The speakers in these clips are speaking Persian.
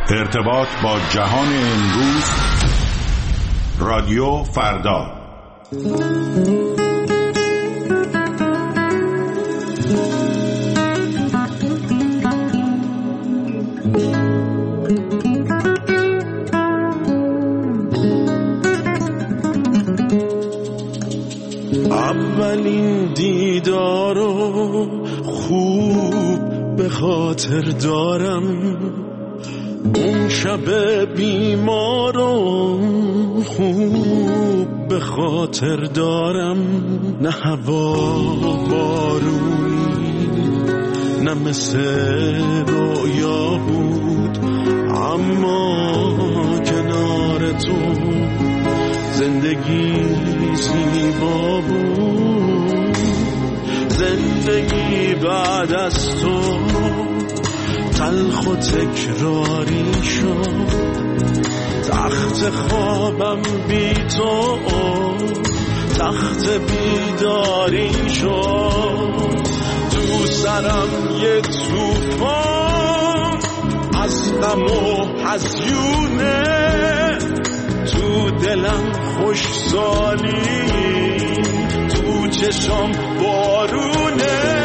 ارتباط با جهان امروز. رادیو فردا. اولین دیدارو خوب به خاطر دارم، اون شب بیمارم خوب به خاطر دارم. نه هوا بارونی نه مثل رویا بود، اما کنار تو زندگی زیبا بود. زندگی بعد از تو تلخ و تکراری شد، تخت خوابم بی تو تخت بیداری شد. تو سرم یه توفان از غم و هزیونه، تو دلم خوش سالی، تو چشم بارونه.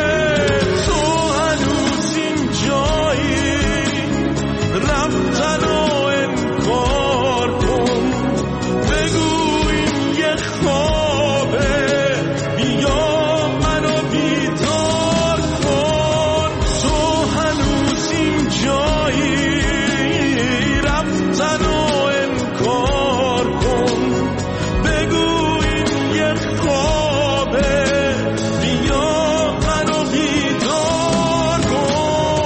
رفتن و انکار کن، بگو این یه خوابه، بیا منو بیدار کن. تو هنوز این جایی، رفتن و انکار کن، بگو این یه خوابه، بیا منو بیدار کن.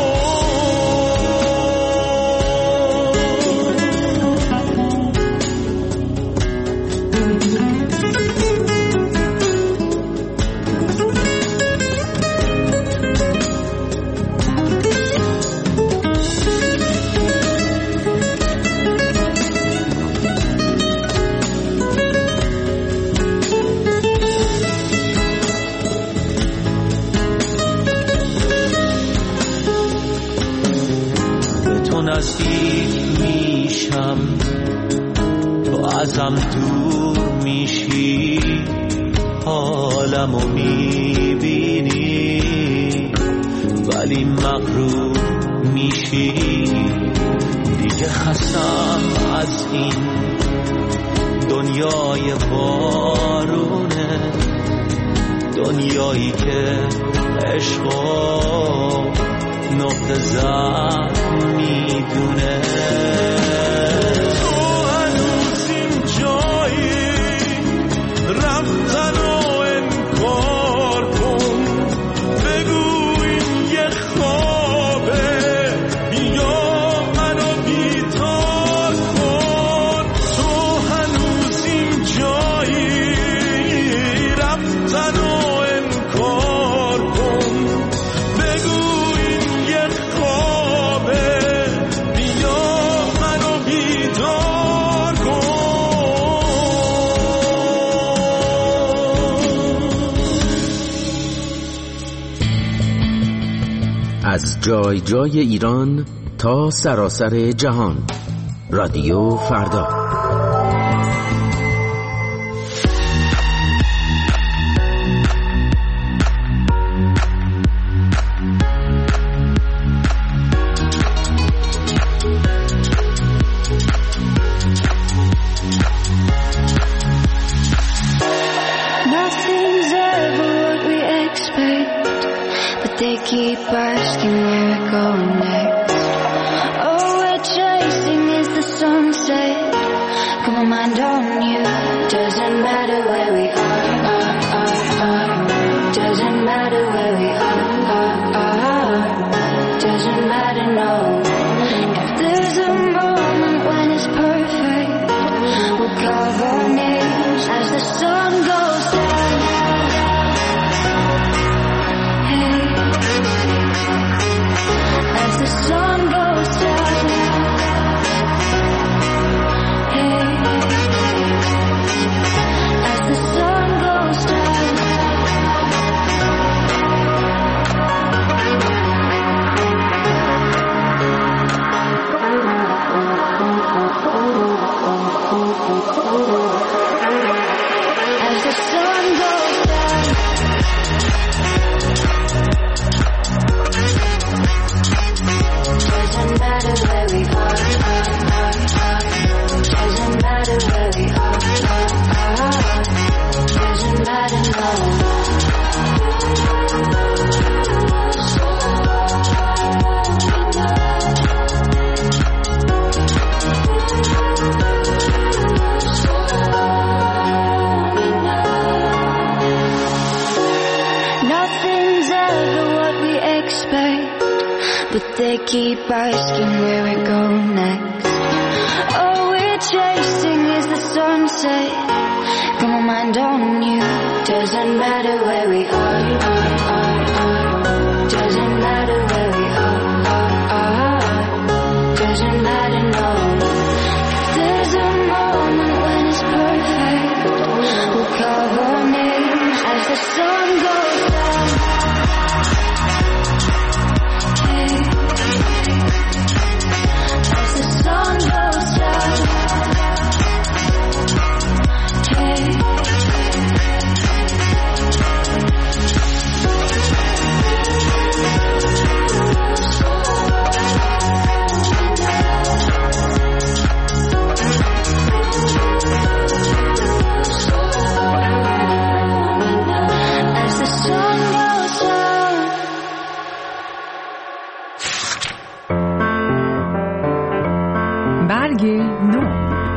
نزدیک میشم، تو ازم دور میشی، حالمو میبینی ولی مغرور میشی. دیگه خستم از این دنیای بارونه، دنیایی که عشقو نقطه ضعف میدونه. تو هنوز این جایی، رفتن و انکار کن، بگو این یه خوابه، بیا منو بیدار کن. تو هنوز این جایی، رفتن و انکار کن، بگو از جای جای ایران تا سراسر جهان. رادیو فردا. They keep asking where we're going next. All we're chasing is the sunset. Got my mind on you. Doesn't matter where we are. Doesn't matter where we are. Doesn't matter, no. If there's a moment when it's perfect, we'll carve our names as the sun goes down. As the sun goes down, hey, as the sun goes down. keep asking where we go next. All we're chasing is the sunset. Got my mind on you. Doesn't matter where we are. Doesn't matter where we are. Doesn't matter, no. If there's a moment when it's perfect, we'll call our names as the sun goes down. Hey. As the sun goes down. Hey. As the sun goes down. برگ نو.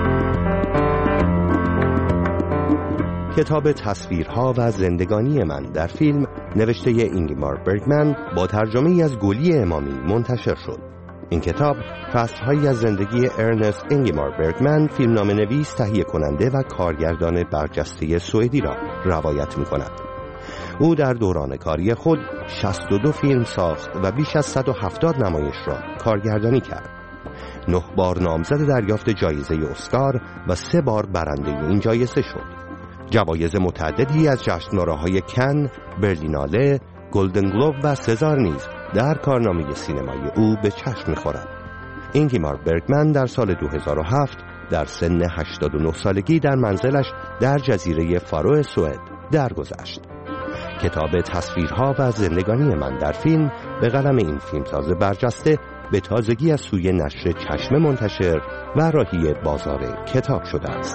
کتاب تصویرها و زندگانی من در فیلم نوشته اینگمار برگمن با ترجمه از گلی امامی منتشر شد. این کتاب فصل‌هایی از زندگی ارنست اینگمار برگمن، فیلمنامه‌نویس، تهیه کننده و کارگردان برجسته سوئدی را روایت می‌کند. او در دوران کاری خود 62 فیلم ساخت و بیش از 170 نمایش را کارگردانی کرد. 9 بار نامزد دریافت جایزه اسکار و 3 بار برنده این جایزه شد. جوایز متعددی از جشنواره‌های کن، برلیناله، گلدن گلوب و سزار نیز در کارنامه سینمایی او به چشم می‌خورد. اینگمار برگمن در سال 2007 در سن 89 سالگی در منزلش در جزیره فارو سوئد درگذشت. کتاب تصویرها و زندگانی من در فیلم به قلم این فیلمساز برجسته به تازگی از سوی نشر چشمه منتشر و راهی بازار کتاب شده است.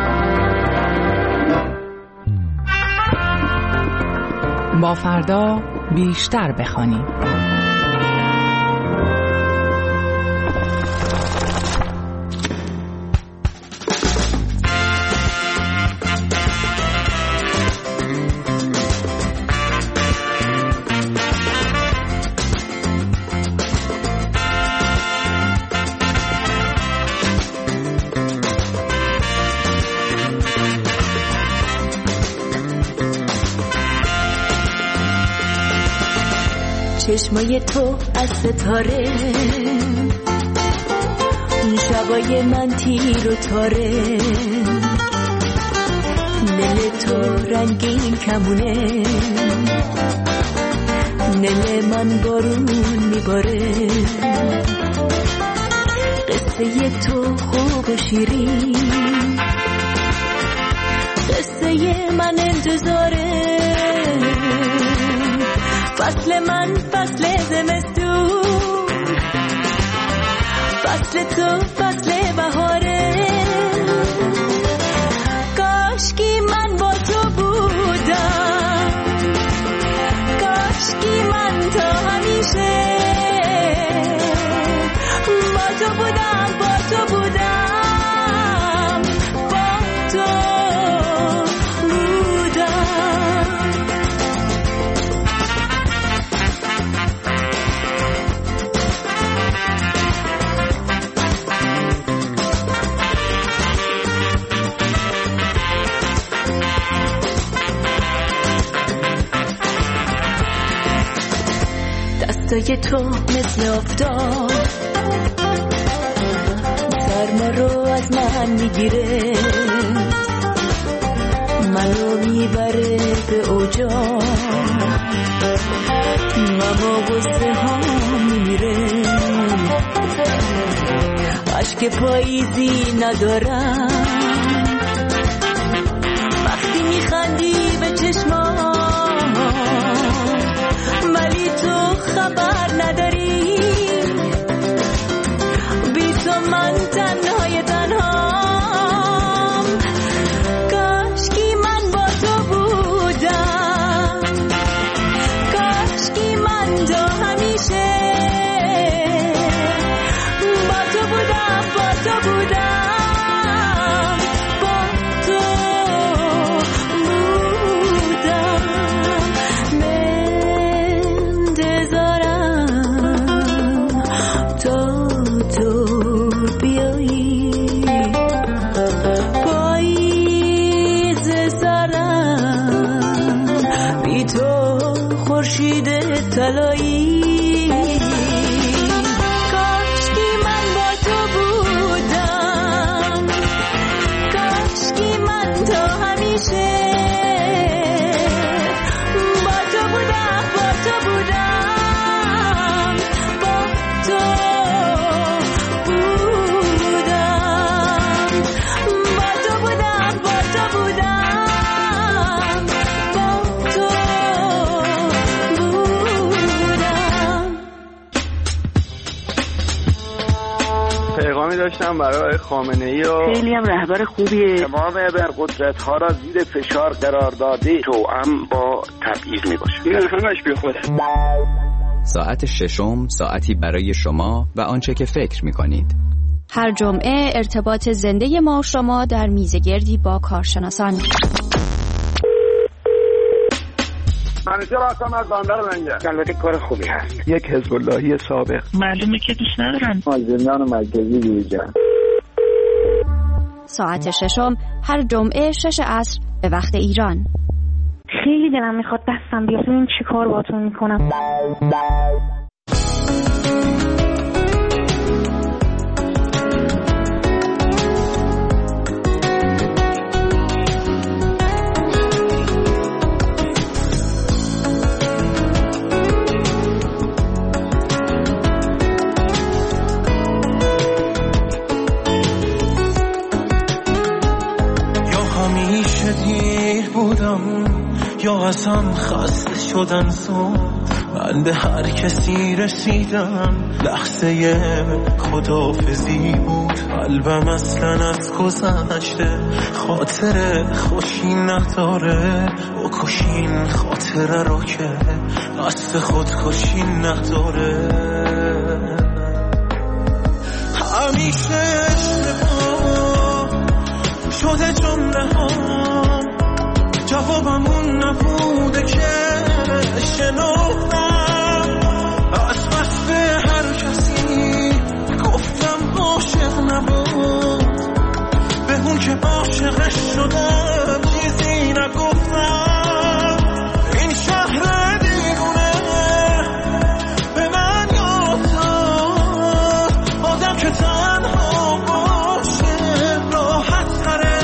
با فردا بیشتر بخوانیم. چشمای تو از ستاره، اون شبای من تیر و تاره، دل تو رنگین کمونه، دل من بارون میباره، قصه تو خوب و شیرین، قصه من انتظاره، فصل من فصل زمستون، فصل تو فصل بهاره، کاشکی من با تو بودم، کاشکی من تا همیشه با تو بودم، با تو بودم، با تو بودم. دستای تو مثل آفتاب سرما رو از من میگیره، منو میبره به اوجا، غم و غصه ها میمیره، عشق پاییزی ندارم وقتی میخندی به چشمام، ولی تو خبر نداری بی تو من تنهای تنهام، کاشکی من با تو بودم، کاشکی من تا همیشه با تو بودم، با تو بودم، با تو بودم، پیامی داشتم برای خامنه‌ای و خیلی هم رهبر خوبیه. تمام ابرقدرت‌ها را زیر فشار قرار داده، توأم با تبعیض میباشه. این همش بی خوده. ساعت ششم، ساعتی برای شما و آنچه که فکر می‌کنید. هر جمعه ارتباط زنده ما و شما در میزگردی با کارشناسان. منیجر هستم از بندر لنگر. البته کار خوبی هست. یک حزب اللهی سابق. معلومه که دوست ندارن. زندان مرکزی بیرجن. ساعت ششم هر جمعه 6 عصر به وقت ایران. خیلی دلم میخواد دستم بیاد این چی کار باتون میکنم. یا ازم خسته شدن زود، من به هر کسی رسیدم لحظه خداحافظی بود. قلبم اصلا از گذشته خاطر خوشی نداره، بکشین خاطره رو که قصد خودکشی نداره. همیشه اشتباه شده جمله ها، جوابمون نبوده که شنفتم از بس به هر کسی گفتم عاشق نبود، به اون که عاشقش شدم چیزی نگفتم. این شهر دیوونه به من یاد داد آدم که تنها باشه راحت تره.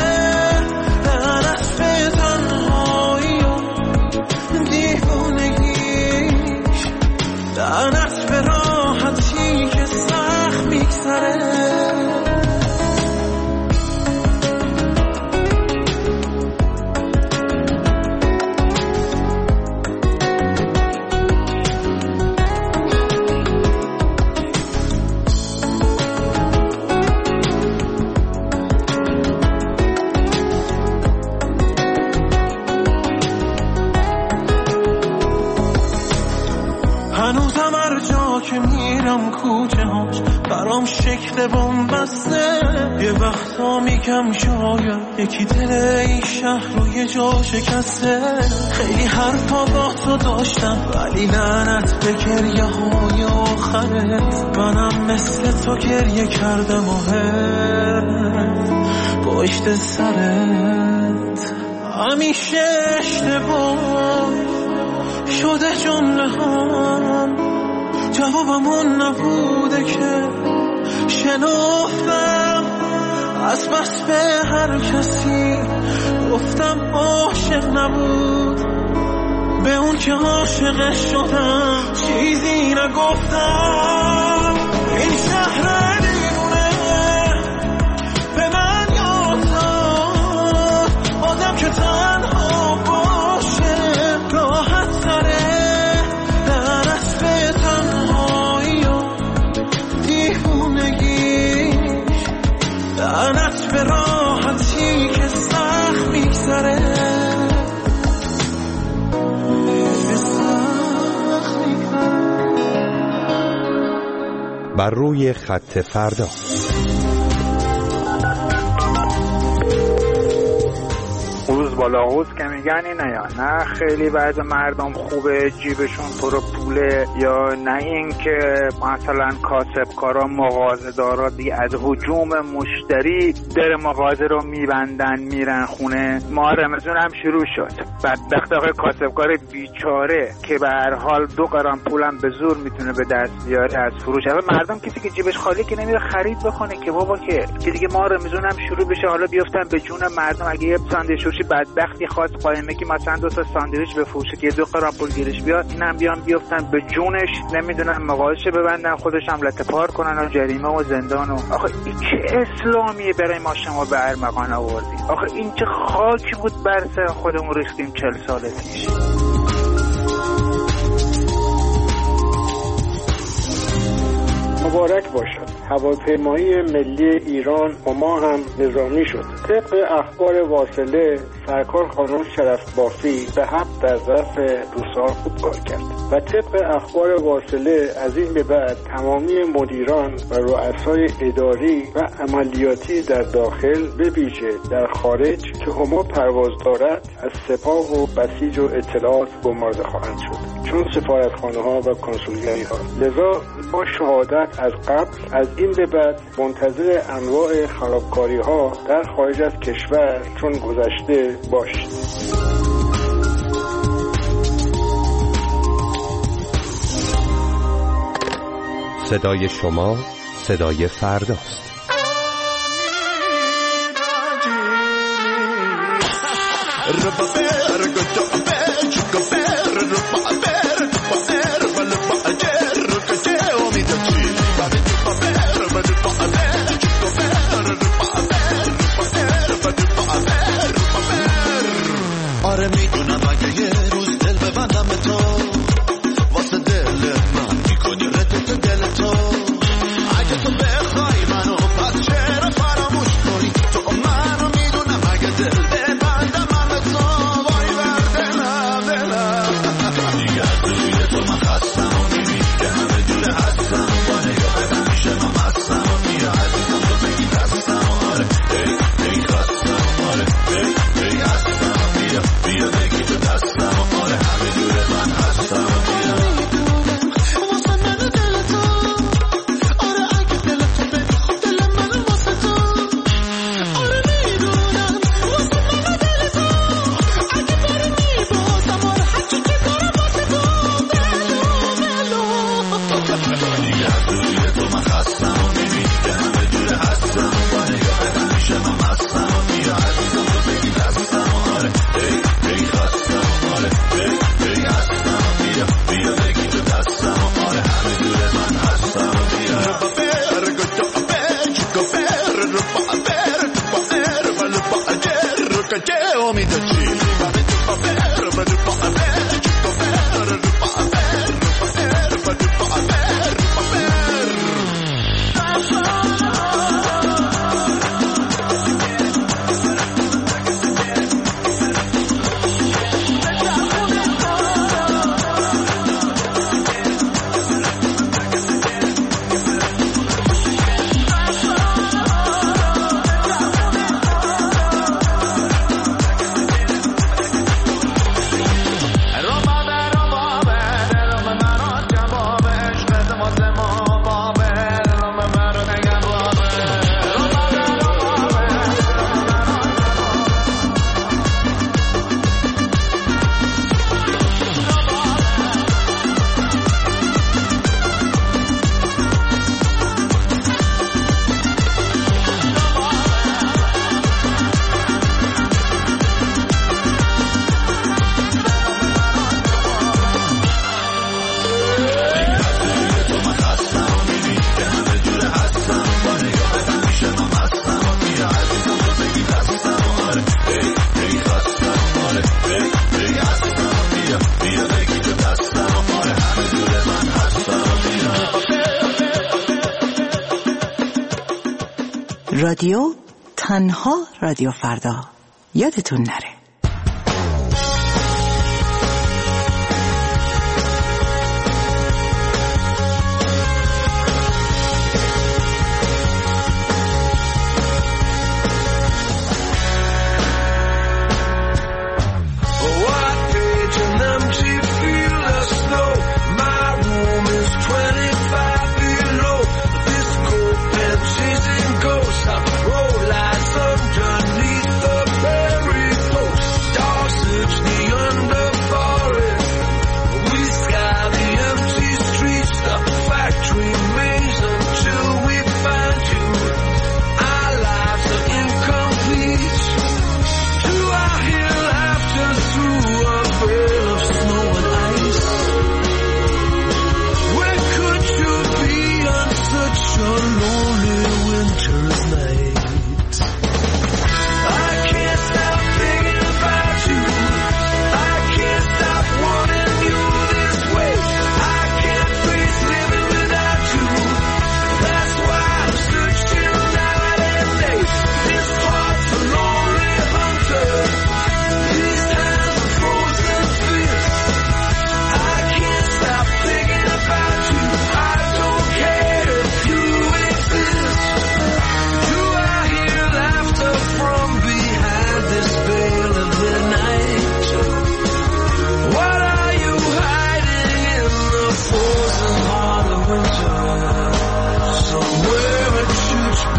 لعنت به راحتی که سخت میگذره. هنوزم هر جا که میرم کوچه هاش برام شکل بنبسته. یه وقتا میگم شاید یکی دل این شهر رو یه جا شکسته. خیلی حرفا با تو داشتم ولی لعنت به گریه های آخرت. منم مثل تو گریه کردم و پشت سرت. همیشه اشتباه شده جمله هم، جوابمون نبوده که شنفتم از بس به هر کسی گفتم عاشق نبود، به اون که عاشقش شدم چیزی نگفتم. این شهر دیوونه به من یاد داد آدم که تنها باشه راحت تره. لعنت به تنهایی و دیوونگیش، لعنت به راحتی که سخت میگذره. بر روی خط فردا. روز بالا روز که میگن اینه یا نه خیلی بعض مردم خوبه جیبشون پر پوله، یا نه این که مثلا کاسبکارا مغازه‌دارا دیگه از هجوم مشتری در مغازه رو میبندن میرن خونه. ماه رمضان هم شروع شد، بدبخت آقای کاسبکار بیچاره که به هر حال 2 گرم پولم به زور میتونه به دست بیاره از فروش. مردم کسی که جیبش خالی که نمیره خرید بکنه که بابا که دیگه ماه رمضان هم شروع بشه حالا بیافتن به جون مردم. اگه یه ساندویچ بدبختی خواست قائمه که مثلا 2 تا ساندویچ بفروشه که 2 گرم پول گیرش بیاد، اینم بیان بیافتن به جونش، نمیدونم مغازه ببندن خودش هم لطفار کنن و جریمه و زندان. و آخه این چه اسلامیه برای ما شما به ارمغان آوردیم؟ آخه این چه خاکی بود بر سر خودمون ریختیم 40 سال پیش. مبارک باشد. هواپیمایی ملی ایران ما هم نظامی شد. طبق اخبار واصله سرکار خانم شرف بافی به 7 در ظرف 2 سال خوب کار کرد و طبق اخبار واصله از این به بعد تمامی مدیران و رؤسای اداری و عملیاتی در داخل به ویژه در خارج که هما پرواز دارد از سپاه و بسیج و اطلاعات گمارده خواهند شد، چون سفارتخانه ها و کنسولگری ها. لذا با شهادت از قبل از این به بعد منتظر انواع خرابکاری ها در خارج از کشور چون گذشته باشید. صدای شما صدای فرداست. آره میدونم اگه یه روز دل ببندم به تو واسه دل من میکنی ردت دل تو. اگه تو بخوای منو پس چرا فراموش کنی؟ تو منو میدونم اگه دل ببندم من به تو وای بر دلم دیگه از روی تو من خستم و میبینی که همه جور هستم با نگاه همیشه من مستم و بیا عزیزم تو بگی دستم آره ای خستم آره ای هستم بیا بگی تو دستم آره همه جور من هستم بیا واسه من دل تو آره اگه دل تو بگی خب دل من واسه تو آره میدونم واسه من دل تو اگه باری میبازم آره هرچی که دارم واسه تو بلو دیگه از روی تو من خستم و میبینی که همه جور هستم با نگاه همیشه من مستم بیا عزیزم تو بگی دستم آره ای خستم آره ای هستم بیا بگی تو دستم آره همه جور من هستم بیا رادیو تنها رادیو فردا یادتون نره.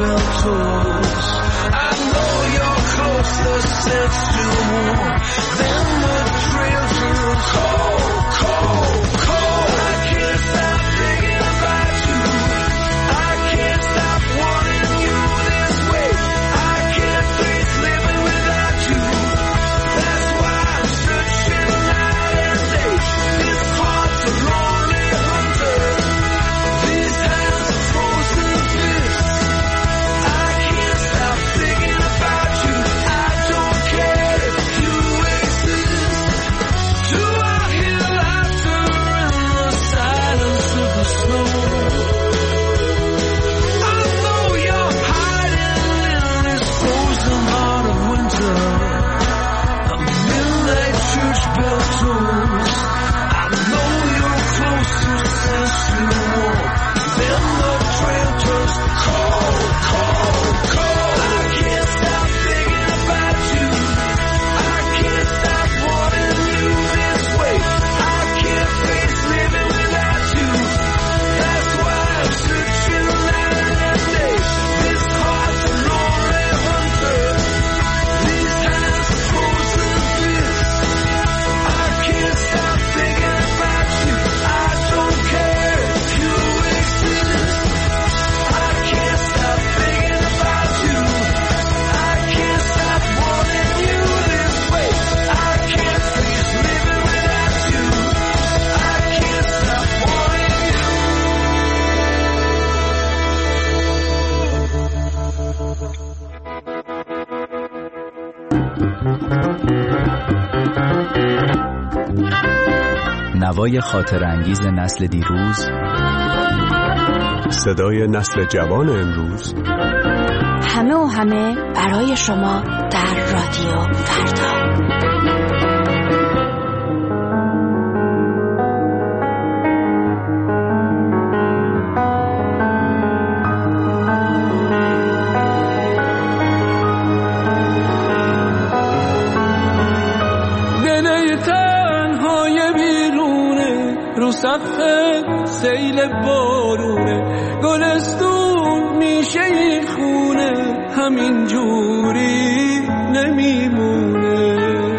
bell tolls. I know you're close, the sense still more. Then the trail turns cold, cold, cold. I can't stop thinking about you. I can't stop wanting you this way. I can't face living without you. That's why I'm searching night and day. This heart's a lonely hunter. These hands are frozen fists. I can't stop thinking about you. I don't care if you exist. Do I hear laughter in the silence of the snow? I know you're hiding in this frozen heart of winter. A midnight church bell tolls. I know you're close to sensory warm. Then the trail turns cold, cold, cold. I can't stop thinking about you. I can't stop wanting you this way. I can't face living without you. That's why I'm searching night and day. This heart's a lonely hunter. These hands are frozen fists. I can't stop thinking about you. I don't care if you exist. I can't stop thinking about you. I can't stop wanting you this way. I can't face living without you. I can't stop wanting you. نوای خاطر انگیز نسل دیروز، صدای نسل جوان امروز، همه و همه برای شما در رادیو فردا. دل تنهای بیرونه، رو صفحه سیل بارونه، گلستون میشه این خونه، همین جوری نمیمونه.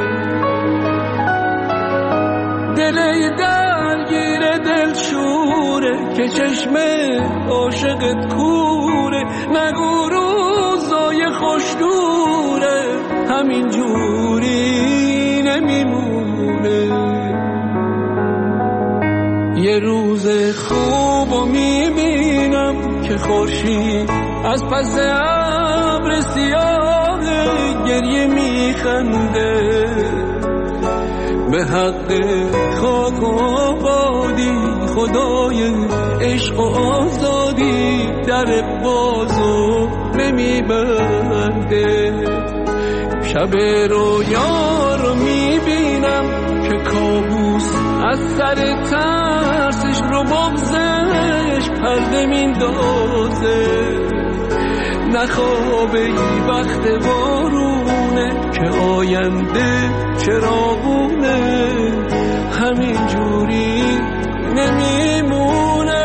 دل درگیر دل شوره که چشم عاشقت کوره، نگو روزای خوش دوره، همین جوری نمیمونه. یه روز خوبو میبینم که خورشید از پس ابر سیاه گریه میخنده، به حق خاک و آبادی خدای عشق و آزادی در بازو نمیبنده. شب رویا رو میبینم که کابوس از سر ترسش رو بغزش پرده میندازه، نخوابه ای وقت بارونه که آینده چراغونه، همین جوری نمیمونه.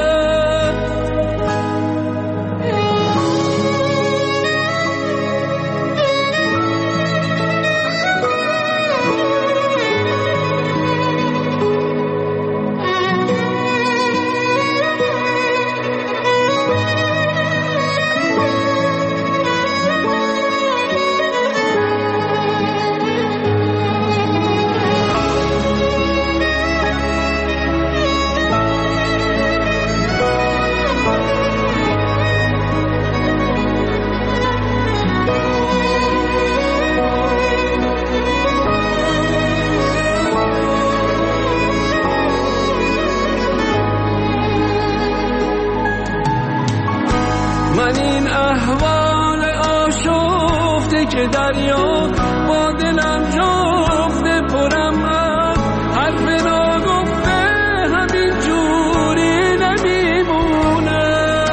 من این احوال آشفته که دریا با دلم جفته، پرم از حرف ناگفته، همین جوری نمیمونه.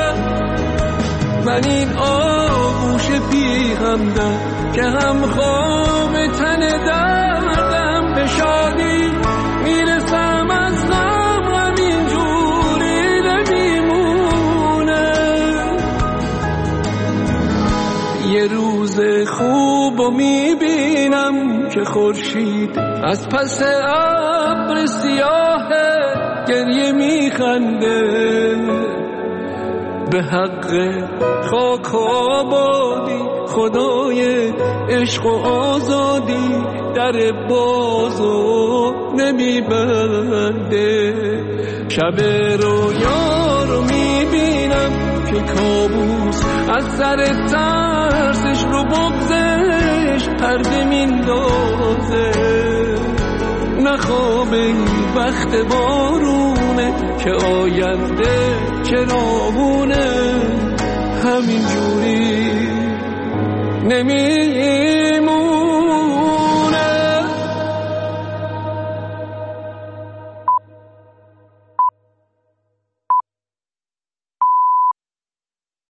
من این آغوش بی همدم که هم خواب تن دردم، به شادی میرسم از غم، همین جوری نمیمونه. روز خوبو میبینم که خورشید از پس ابر سیاه گریه میخنده. به حق خاک و آبادی خدای عشق و آزادی در بازو نمیبنده. شب رویا رو میبینم که کابوس از سر ترسش رو بغزش پرده میندازه. نه خوابه وقت بارونه که آینده چراغونه همین جوری نمی